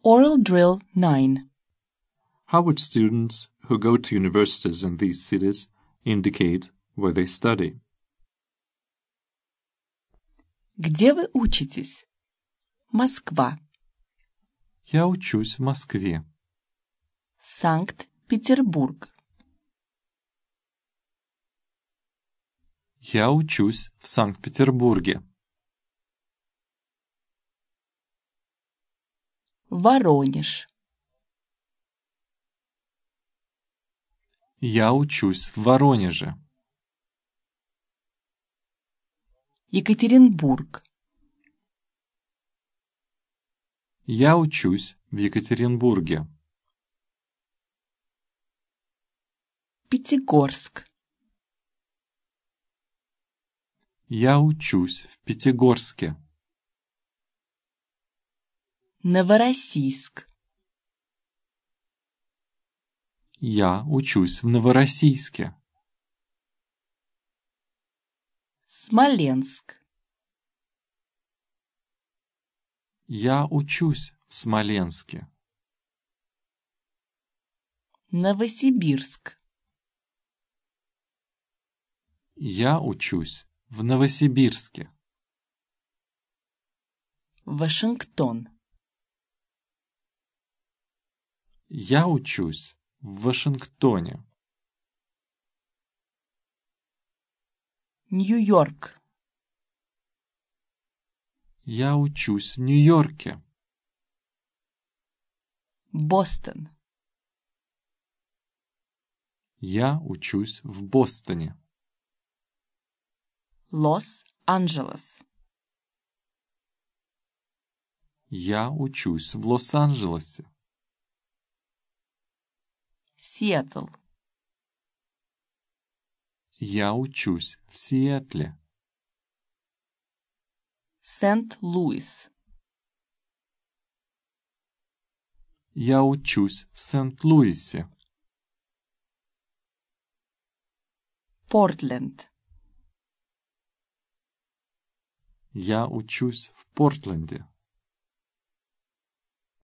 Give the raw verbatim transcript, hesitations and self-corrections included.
Oral Drill nine. How would students who go to universities in these cities indicate where they study? Где вы учитесь? Москва. Я учусь в Москве. Санкт-Петербург. Я учусь в Санкт-Петербурге. Воронеж. Я учусь в Воронеже. Екатеринбург. Я учусь в Екатеринбурге. Пятигорск. Я учусь в Пятигорске. Новороссийск. Я учусь в Новороссийске. Смоленск. Я учусь в Смоленске. Новосибирск. Я учусь в Новосибирске. Вашингтон. Я учусь в Вашингтоне. Нью-Йорк. Я учусь в Нью-Йорке. Бостон. Я учусь в Бостоне. Лос-Анджелес. Я учусь в Лос-Анджелесе. Сиэтл. Я учусь в Сиэтле. Сент-Луис. Я учусь в Сент-Луисе. Портленд. Я учусь в Портленде.